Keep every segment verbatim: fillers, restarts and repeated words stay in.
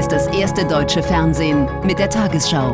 ist das erste deutsche Fernsehen mit der Tagesschau.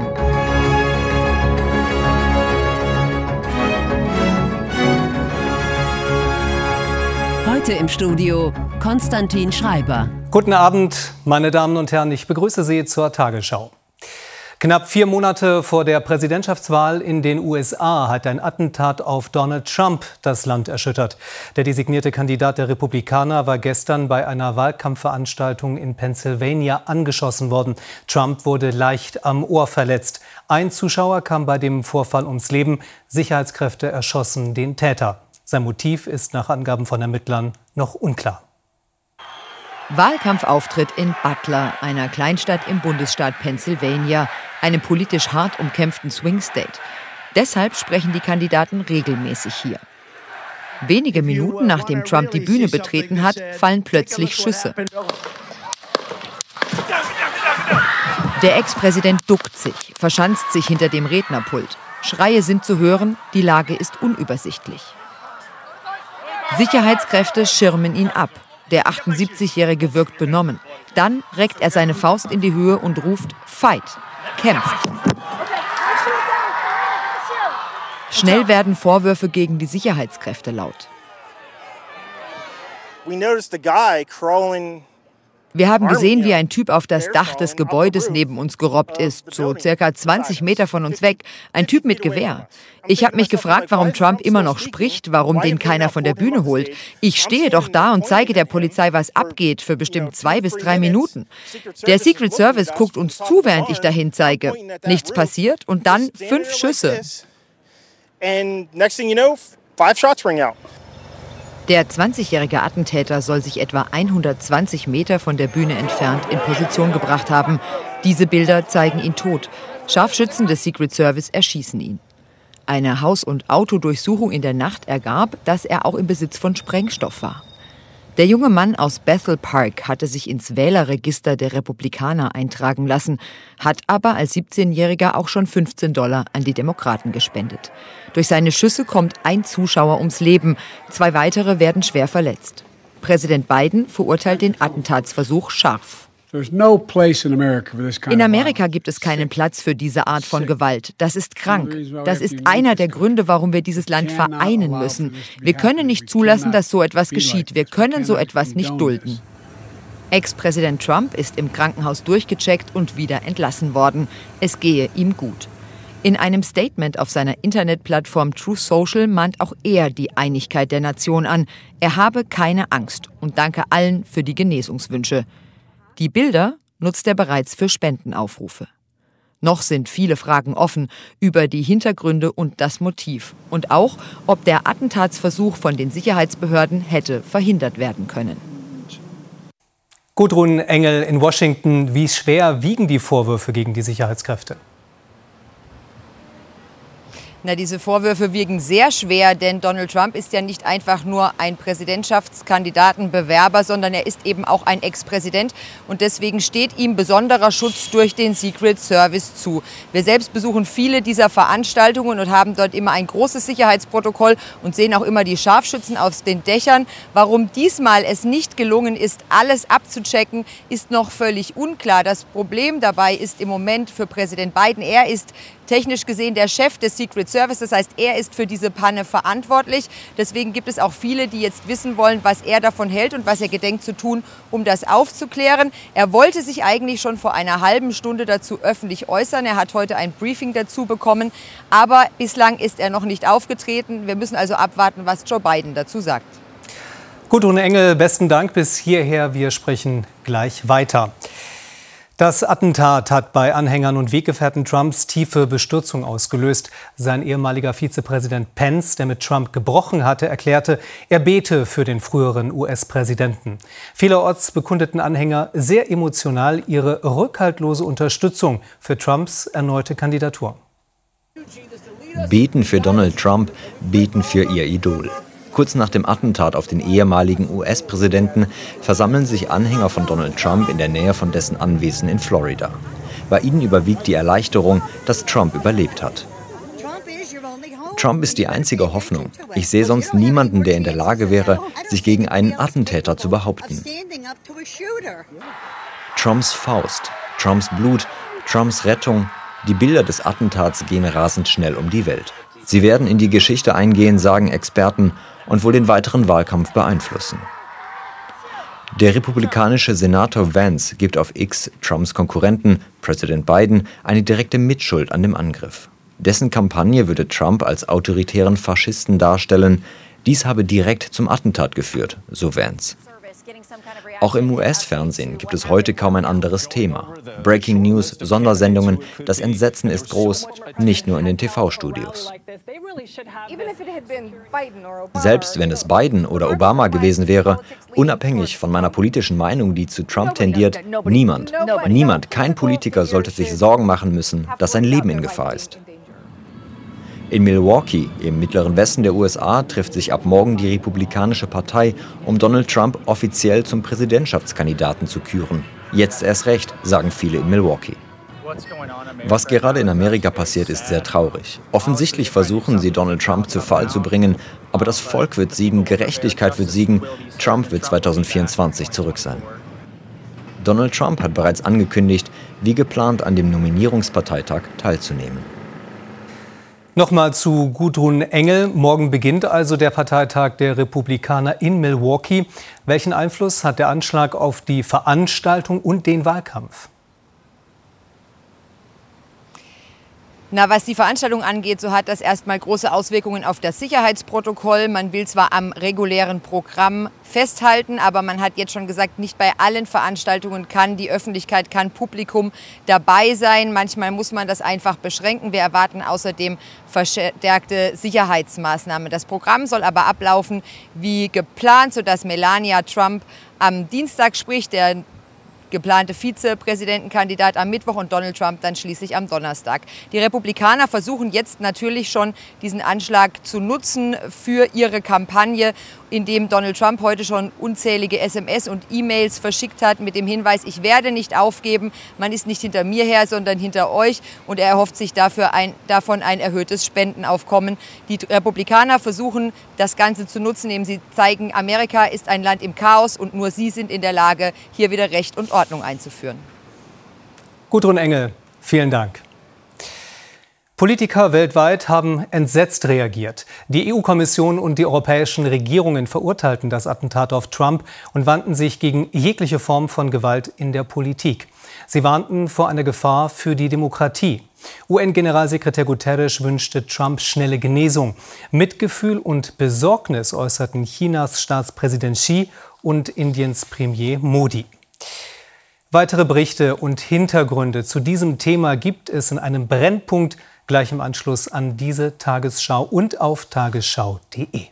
Heute im Studio Konstantin Schreiber. Guten Abend, meine Damen und Herren, ich begrüße Sie zur Tagesschau. Knapp vier Monate vor der Präsidentschaftswahl in den U S A hat ein Attentat auf Donald Trump das Land erschüttert. Der designierte Kandidat der Republikaner war gestern bei einer Wahlkampfveranstaltung in Pennsylvania angeschossen worden. Trump wurde leicht am Ohr verletzt. Ein Zuschauer kam bei dem Vorfall ums Leben. Sicherheitskräfte erschossen den Täter. Sein Motiv ist nach Angaben von Ermittlern noch unklar. Wahlkampfauftritt in Butler, einer Kleinstadt im Bundesstaat Pennsylvania, einem politisch hart umkämpften Swing State. Deshalb sprechen die Kandidaten regelmäßig hier. Wenige Minuten nachdem Trump die Bühne betreten hat, fallen plötzlich Schüsse. Der Ex-Präsident duckt sich, verschanzt sich hinter dem Rednerpult. Schreie sind zu hören, die Lage ist unübersichtlich. Sicherheitskräfte schirmen ihn ab. Der achtundsiebzigjährige wirkt benommen. Dann reckt er seine Faust in die Höhe und ruft Fight, kämpft. Schnell werden Vorwürfe gegen die Sicherheitskräfte laut. Wir haben gesehen, wie ein Typ auf das Dach des Gebäudes neben uns gerobbt ist, so circa zwanzig Meter von uns weg. Ein Typ mit Gewehr. Ich habe mich gefragt, warum Trump immer noch spricht, warum den keiner von der Bühne holt. Ich stehe doch da und zeige der Polizei, was abgeht, für bestimmt zwei bis drei Minuten. Der Secret Service guckt uns zu, während ich dahin zeige. Nichts passiert und dann fünf Schüsse. Der zwanzigjährige Attentäter soll sich etwa hundertzwanzig Meter von der Bühne entfernt in Position gebracht haben. Diese Bilder zeigen ihn tot. Scharfschützen des Secret Service erschießen ihn. Eine Haus- und Autodurchsuchung in der Nacht ergab, dass er auch im Besitz von Sprengstoff war. Der junge Mann aus Bethel Park hatte sich ins Wählerregister der Republikaner eintragen lassen, hat aber als siebzehnjähriger auch schon fünfzehn Dollar an die Demokraten gespendet. Durch seine Schüsse kommt ein Zuschauer ums Leben, zwei weitere werden schwer verletzt. Präsident Biden verurteilt den Attentatsversuch scharf. In Amerika gibt es keinen Platz für diese Art von Gewalt. Das ist krank. Das ist einer der Gründe, warum wir dieses Land vereinen müssen. Wir können nicht zulassen, dass so etwas geschieht. Wir können so etwas nicht dulden. Ex-Präsident Trump ist im Krankenhaus durchgecheckt und wieder entlassen worden. Es gehe ihm gut. In einem Statement auf seiner Internetplattform Truth Social mahnt auch er die Einigkeit der Nation an. Er habe keine Angst und danke allen für die Genesungswünsche. Die Bilder nutzt er bereits für Spendenaufrufe. Noch sind viele Fragen offen über die Hintergründe und das Motiv. Und auch, ob der Attentatsversuch von den Sicherheitsbehörden hätte verhindert werden können. Gudrun Engel in Washington, wie schwer wiegen die Vorwürfe gegen die Sicherheitskräfte? Na, diese Vorwürfe wiegen sehr schwer, denn Donald Trump ist ja nicht einfach nur ein Präsidentschaftskandidatenbewerber, sondern er ist eben auch ein Ex-Präsident. Und deswegen steht ihm besonderer Schutz durch den Secret Service zu. Wir selbst besuchen viele dieser Veranstaltungen und haben dort immer ein großes Sicherheitsprotokoll und sehen auch immer die Scharfschützen auf den Dächern. Warum diesmal es nicht gelungen ist, alles abzuchecken, ist noch völlig unklar. Das Problem dabei ist im Moment für Präsident Biden, er ist technisch gesehen der Chef des Secret Service, das heißt, er ist für diese Panne verantwortlich. Deswegen gibt es auch viele, die jetzt wissen wollen, was er davon hält und was er gedenkt zu tun, um das aufzuklären. Er wollte sich eigentlich schon vor einer halben Stunde dazu öffentlich äußern. Er hat heute ein Briefing dazu bekommen, aber bislang ist er noch nicht aufgetreten. Wir müssen also abwarten, was Joe Biden dazu sagt. Gudrun Engel, besten Dank bis hierher. Wir sprechen gleich weiter. Das Attentat hat bei Anhängern und Weggefährten Trumps tiefe Bestürzung ausgelöst. Sein ehemaliger Vizepräsident Pence, der mit Trump gebrochen hatte, erklärte, er bete für den früheren U S-Präsidenten. Vielerorts bekundeten Anhänger sehr emotional ihre rückhaltlose Unterstützung für Trumps erneute Kandidatur. Beten für Donald Trump, beten für ihr Idol. Kurz nach dem Attentat auf den ehemaligen U S-Präsidenten versammeln sich Anhänger von Donald Trump in der Nähe von dessen Anwesen in Florida. Bei ihnen überwiegt die Erleichterung, dass Trump überlebt hat. Trump ist die einzige Hoffnung. Ich sehe sonst niemanden, der in der Lage wäre, sich gegen einen Attentäter zu behaupten. Trumps Faust, Trumps Blut, Trumps Rettung. Die Bilder des Attentats gehen rasend schnell um die Welt. Sie werden in die Geschichte eingehen, sagen Experten, und wohl den weiteren Wahlkampf beeinflussen. Der republikanische Senator Vance gibt auf X Trumps Konkurrenten, Präsident Biden, eine direkte Mitschuld an dem Angriff. Dessen Kampagne würde Trump als autoritären Faschisten darstellen. Dies habe direkt zum Attentat geführt, so Vance. Auch im U S-Fernsehen gibt es heute kaum ein anderes Thema. Breaking News, Sondersendungen, das Entsetzen ist groß, nicht nur in den T V-Studios. Selbst wenn es Biden oder Obama gewesen wäre, unabhängig von meiner politischen Meinung, die zu Trump tendiert, niemand, niemand, kein Politiker sollte sich Sorgen machen müssen, dass sein Leben in Gefahr ist. In Milwaukee, im mittleren Westen der U S A, trifft sich ab morgen die Republikanische Partei, um Donald Trump offiziell zum Präsidentschaftskandidaten zu küren. Jetzt erst recht, sagen viele in Milwaukee. Was gerade in Amerika passiert, ist sehr traurig. Offensichtlich versuchen sie, Donald Trump zu Fall zu bringen, aber das Volk wird siegen, Gerechtigkeit wird siegen, Trump wird zweitausendvierundzwanzig zurück sein. Donald Trump hat bereits angekündigt, wie geplant an dem Nominierungsparteitag teilzunehmen. Nochmal zu Gudrun Engel. Morgen beginnt also der Parteitag der Republikaner in Milwaukee. Welchen Einfluss hat der Anschlag auf die Veranstaltung und den Wahlkampf? Na, was die Veranstaltung angeht, so hat das erstmal große Auswirkungen auf das Sicherheitsprotokoll. Man will zwar am regulären Programm festhalten, aber man hat jetzt schon gesagt, nicht bei allen Veranstaltungen kann die Öffentlichkeit, kann Publikum dabei sein. Manchmal muss man das einfach beschränken. Wir erwarten außerdem verstärkte Sicherheitsmaßnahmen. Das Programm soll aber ablaufen wie geplant, sodass Melania Trump am Dienstag spricht, der geplante Vizepräsidentenkandidat am Mittwoch und Donald Trump dann schließlich am Donnerstag. Die Republikaner versuchen jetzt natürlich schon, diesen Anschlag zu nutzen für ihre Kampagne, indem Donald Trump heute schon unzählige S M S und E-Mails verschickt hat mit dem Hinweis, ich werde nicht aufgeben, man ist nicht hinter mir her, sondern hinter euch, und er erhofft sich dafür ein, davon ein erhöhtes Spendenaufkommen. Die Republikaner versuchen, das Ganze zu nutzen, indem sie zeigen, Amerika ist ein Land im Chaos und nur sie sind in der Lage, hier wieder Recht und Ordnung einzuführen. Gudrun Engel, vielen Dank. Politiker weltweit haben entsetzt reagiert. Die E U-Kommission und die europäischen Regierungen verurteilten das Attentat auf Trump und wandten sich gegen jegliche Form von Gewalt in der Politik. Sie warnten vor einer Gefahr für die Demokratie. U N-Generalsekretär Guterres wünschte Trump schnelle Genesung. Mitgefühl und Besorgnis äußerten Chinas Staatspräsident Xi und Indiens Premier Modi. Weitere Berichte und Hintergründe zu diesem Thema gibt es in einem Brennpunkt gleich im Anschluss an diese Tagesschau und auf tagesschau punkt de.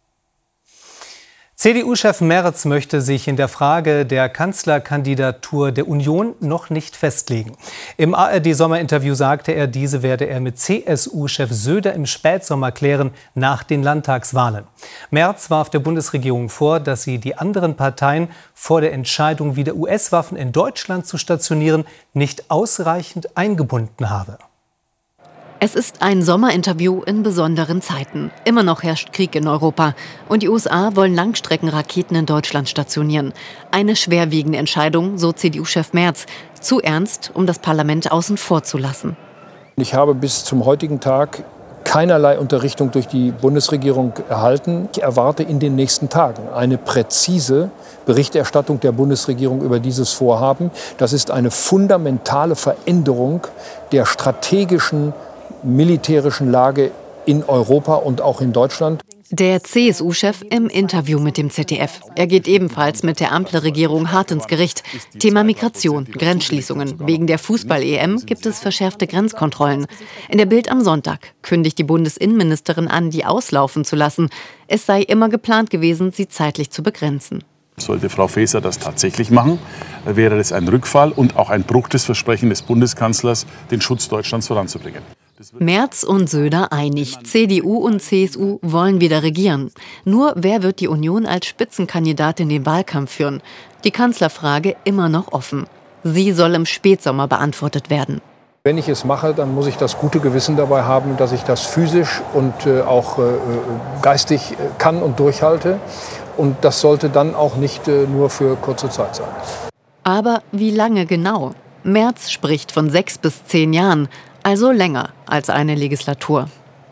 C D U-Chef Merz möchte sich in der Frage der Kanzlerkandidatur der Union noch nicht festlegen. Im A R D-Sommerinterview sagte er, diese werde er mit C S U-Chef Söder im Spätsommer klären, nach den Landtagswahlen. Merz warf der Bundesregierung vor, dass sie die anderen Parteien vor der Entscheidung, wieder U S-Waffen in Deutschland zu stationieren, nicht ausreichend eingebunden habe. Es ist ein Sommerinterview in besonderen Zeiten. Immer noch herrscht Krieg in Europa. Und die U S A wollen Langstreckenraketen in Deutschland stationieren. Eine schwerwiegende Entscheidung, so C D U-Chef Merz. Zu ernst, um das Parlament außen vor zu lassen. Ich habe bis zum heutigen Tag keinerlei Unterrichtung durch die Bundesregierung erhalten. Ich erwarte in den nächsten Tagen eine präzise Berichterstattung der Bundesregierung über dieses Vorhaben. Das ist eine fundamentale Veränderung der strategischen militärischen Lage in Europa und auch in Deutschland. Der C S U-Chef im Interview mit dem Z D F. Er geht ebenfalls mit der Ampelregierung hart ins Gericht. Thema Migration, Grenzschließungen. Wegen der Fußball-E M gibt es verschärfte Grenzkontrollen. In der Bild am Sonntag kündigt die Bundesinnenministerin an, die auslaufen zu lassen. Es sei immer geplant gewesen, sie zeitlich zu begrenzen. Sollte Frau Faeser das tatsächlich machen, wäre das ein Rückfall und auch ein Bruch des Versprechens des Bundeskanzlers, den Schutz Deutschlands voranzubringen. Merz und Söder einig. C D U und C S U wollen wieder regieren. Nur wer wird die Union als Spitzenkandidat in den Wahlkampf führen? Die Kanzlerfrage immer noch offen. Sie soll im Spätsommer beantwortet werden. Wenn ich es mache, dann muss ich das gute Gewissen dabei haben, dass ich das physisch und äh, auch äh, geistig äh, kann und durchhalte. Und das sollte dann auch nicht äh, nur für kurze Zeit sein. Aber wie lange genau? Merz spricht von sechs bis zehn Jahren, also länger als eine Legislatur.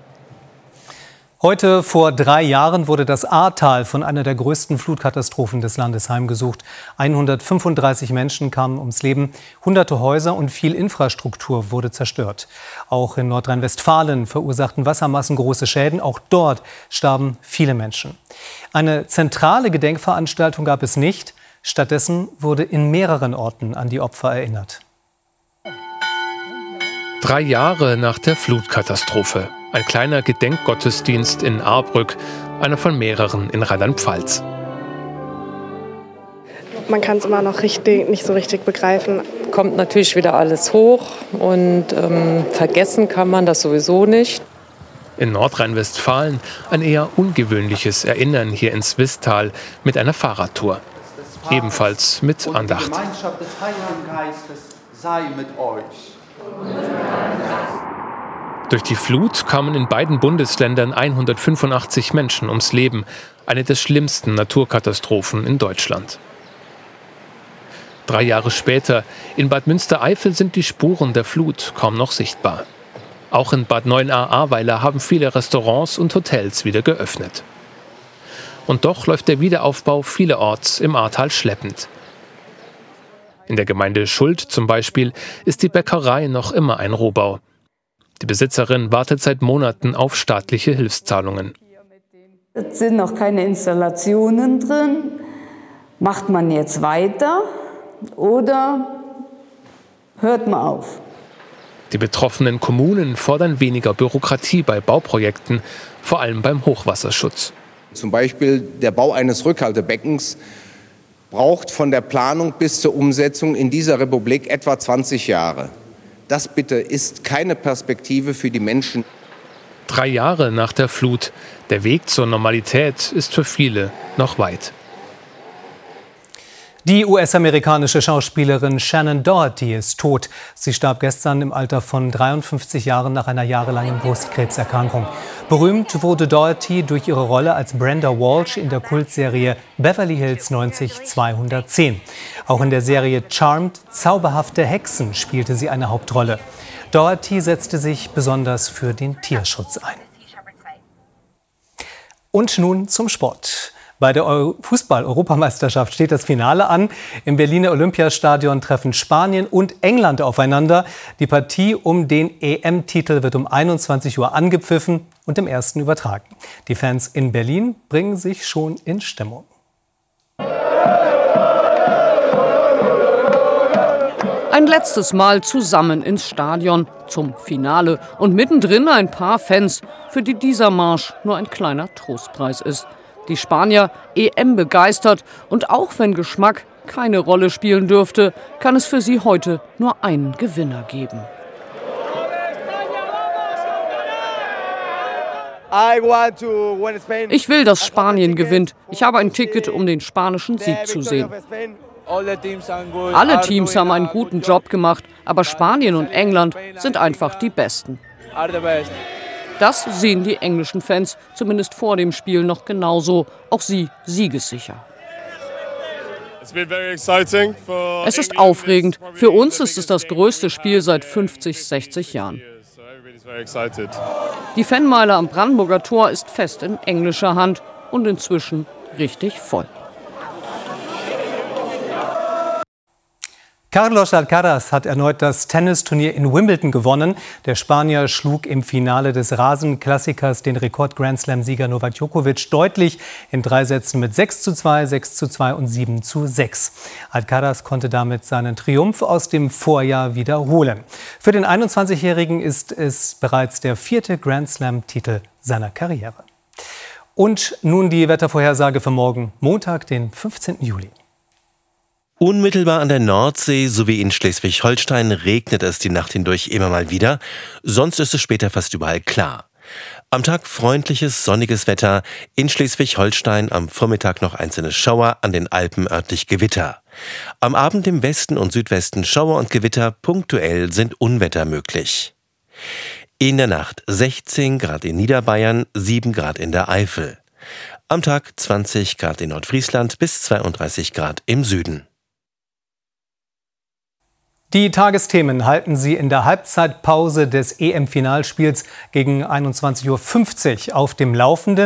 Heute vor drei Jahren wurde das Ahrtal von einer der größten Flutkatastrophen des Landes heimgesucht. hundertfünfunddreißig Menschen kamen ums Leben, hunderte Häuser und viel Infrastruktur wurde zerstört. Auch in Nordrhein-Westfalen verursachten Wassermassen große Schäden. Auch dort starben viele Menschen. Eine zentrale Gedenkveranstaltung gab es nicht. Stattdessen wurde in mehreren Orten an die Opfer erinnert. Drei Jahre nach der Flutkatastrophe. Ein kleiner Gedenkgottesdienst in Ahrbrück, einer von mehreren in Rheinland-Pfalz. Man kann es immer noch richtig, nicht so richtig begreifen. Kommt natürlich wieder alles hoch und ähm, vergessen kann man das sowieso nicht. In Nordrhein-Westfalen ein eher ungewöhnliches Erinnern hier in Swisttal mit einer Fahrradtour. Ebenfalls mit Andacht. Die Gemeinschaft des Heiligen Geistes sei mit euch. Durch die Flut kamen in beiden Bundesländern hundertfünfundachtzig Menschen ums Leben. Eine der schlimmsten Naturkatastrophen in Deutschland. Drei Jahre später, in Bad Münstereifel sind die Spuren der Flut kaum noch sichtbar. Auch in Bad Neuenahr-Ahrweiler haben viele Restaurants und Hotels wieder geöffnet. Und doch läuft der Wiederaufbau vielerorts im Ahrtal schleppend. In der Gemeinde Schuld zum Beispiel ist die Bäckerei noch immer ein Rohbau. Die Besitzerin wartet seit Monaten auf staatliche Hilfszahlungen. Es sind noch keine Installationen drin. Macht man jetzt weiter oder hört man auf? Die betroffenen Kommunen fordern weniger Bürokratie bei Bauprojekten, vor allem beim Hochwasserschutz. Zum Beispiel der Bau eines Rückhaltebeckens braucht von der Planung bis zur Umsetzung in dieser Republik etwa zwanzig Jahre. Das bitte ist keine Perspektive für die Menschen. Drei Jahre nach der Flut. Der Weg zur Normalität ist für viele noch weit. Die U S-amerikanische Schauspielerin Shannon Doherty ist tot. Sie starb gestern im Alter von dreiundfünfzig Jahren nach einer jahrelangen Brustkrebserkrankung. Berühmt wurde Doherty durch ihre Rolle als Brenda Walsh in der Kultserie Beverly Hills neunzig zweihundertzehn. Auch in der Serie Charmed, Zauberhafte Hexen, spielte sie eine Hauptrolle. Doherty setzte sich besonders für den Tierschutz ein. Und nun zum Sport. Bei der Fußball-Europameisterschaft steht das Finale an. Im Berliner Olympiastadion treffen Spanien und England aufeinander. Die Partie um den E M-Titel wird um einundzwanzig Uhr angepfiffen und im Ersten übertragen. Die Fans in Berlin bringen sich schon in Stimmung. Ein letztes Mal zusammen ins Stadion zum Finale und mittendrin ein paar Fans, für die dieser Marsch nur ein kleiner Trostpreis ist. Die Spanier E M begeistert und auch wenn Geschmack keine Rolle spielen dürfte, kann es für sie heute nur einen Gewinner geben. Ich will, dass Spanien gewinnt. Ich habe ein Ticket, um den spanischen Sieg zu sehen. Alle Teams haben einen guten Job gemacht, aber Spanien und England sind einfach die Besten. Das sehen die englischen Fans zumindest vor dem Spiel noch genauso. Auch sie siegessicher. Es ist aufregend. Für uns ist es das größte Spiel seit fünfzig, sechzig Jahren. Die Fanmeile am Brandenburger Tor ist fest in englischer Hand und inzwischen richtig voll. Carlos Alcaraz hat erneut das Tennisturnier in Wimbledon gewonnen. Der Spanier schlug im Finale des Rasenklassikers den Rekord-Grand-Slam-Sieger Novak Djokovic deutlich in drei Sätzen mit sechs zu zwei, sechs zu zwei und sieben zu sechs. Alcaraz konnte damit seinen Triumph aus dem Vorjahr wiederholen. Für den einundzwanzigjährigen ist es bereits der vierte Grand-Slam-Titel seiner Karriere. Und nun die Wettervorhersage für morgen, Montag, den fünfzehnten Juli. Unmittelbar an der Nordsee sowie in Schleswig-Holstein regnet es die Nacht hindurch immer mal wieder. Sonst ist es später fast überall klar. Am Tag freundliches, sonniges Wetter. In Schleswig-Holstein am Vormittag noch einzelne Schauer, an den Alpen örtlich Gewitter. Am Abend im Westen und Südwesten Schauer und Gewitter. Punktuell sind Unwetter möglich. In der Nacht sechzehn Grad in Niederbayern, sieben Grad in der Eifel. Am Tag zwanzig Grad in Nordfriesland bis zweiunddreißig Grad im Süden. Die Tagesthemen halten Sie in der Halbzeitpause des E M-Finalspiels gegen einundzwanzig Uhr fünfzig auf dem Laufenden.